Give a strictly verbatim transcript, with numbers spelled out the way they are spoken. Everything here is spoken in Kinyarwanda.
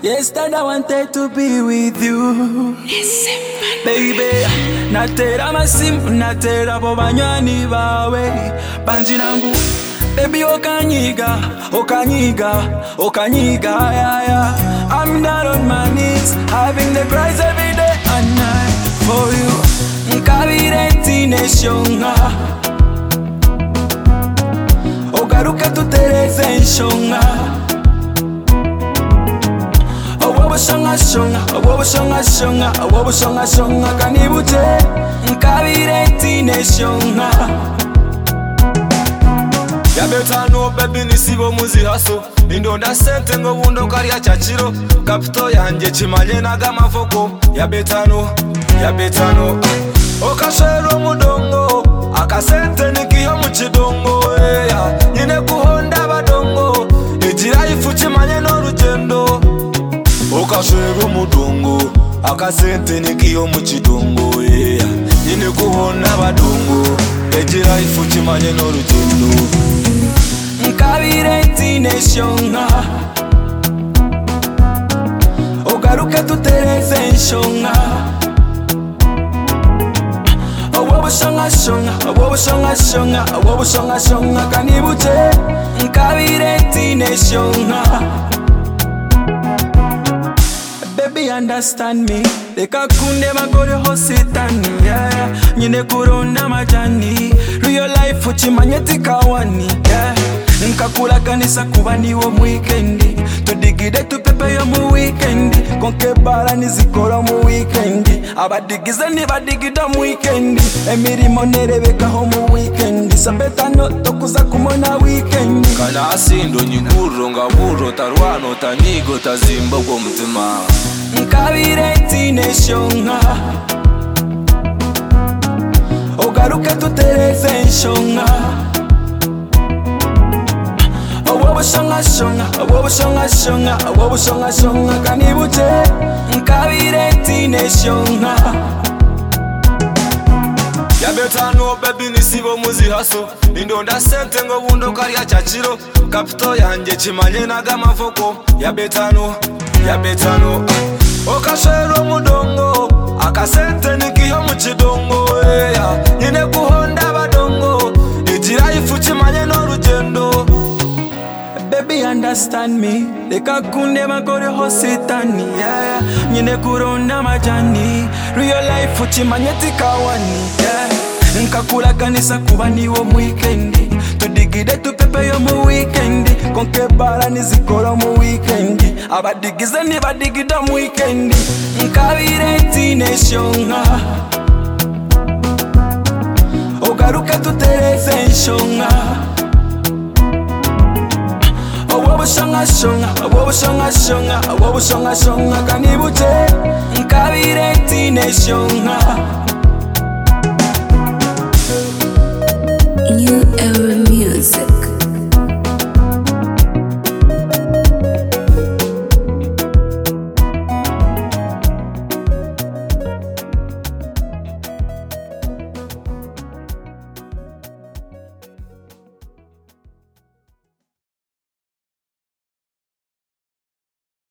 Yesterday I wanted to be with you, baby. Natera masimu, natera po banywani bawe banji nangu, baby okanyiga, okanyiga, okanyiga, yeah, yeah. I'm down on my knees, having the cries every day and night for you. Nkabireti neshonga, ogaruka tutereze nshonga. Owo shonga shonga, owo shonga shonga, owo shonga shonga kanibute. Nkabireti neshonga. Ya better know baby nisibo muzi haso. Indonda sente ngo bundo kariya chachiro. Kapito yanje chimanye nagama foko. Ya better know, ya better know. Okashero mudongo, akasente nikiyo muchidongo. Yeah. Nyine kuhonda badongo, ijira ifu chimanye no rugendo. Okashero mudongo, akasente nikiyo muchidongo. Yeah. Nyine kuhonda badongo, ijira ifu chimanye no rugendo. Nkabireti neshonga, ogaruka tutereze nshonga. Owo shonga shonga, owo shonga shonga, owo shonga shonga kanibute. Nkabireti neshonga. Baby understand me, leka kunde magore hositani, yeah, yeah. Nyine kurona majani, real life uchimanyeti kawani, yeah. Nkakula kanisa kuba niwo mu weekendi, tudigide tupepe yo mu weekendi, konke bara nizikora mu weekendi, abadigize nibadigida mu weekendi, emirimo nerebekaho mu weekendi, sabeta no tokuza kumona weekendi. Kana asindo nyikuro ngaburo tarwano tanigo tazimba kwa mutima. Nkabireti neshonga, ogaruka tutereze nshonga. Owo shonga shonga, owo shonga shonga, owo shonga shonga kanibute. Nkabireti neshonga. Ya better know baby nisibo muzi haso. Indonda sente ngo bundo kariya chachiro. Kapito yanje chimanye nagama foko. Ya better know, ya better know. Okashero mudongo, akasente nikiyo muchidongo. Yeah. Nyine kuhonda badongo, ijira ifu chimanye no rugendo. Baby understand me, leka kunde magore hositani, yeah, yeah. Nyine kurona majani, real life uchimanyeti kawani, yeah. Nkakula kanisa kuba niwo mu weekendi, tudigide tupepe yo mu weekendi, konke bara nizikora mu weekendi, abadigize nibadigida mu weekendi. Nkabireti neshonga, ogaruka tutereze nshonga. Owo shonga shonga, owo shonga shonga, owo shonga shonga kanibute. Nkabireti neshonga.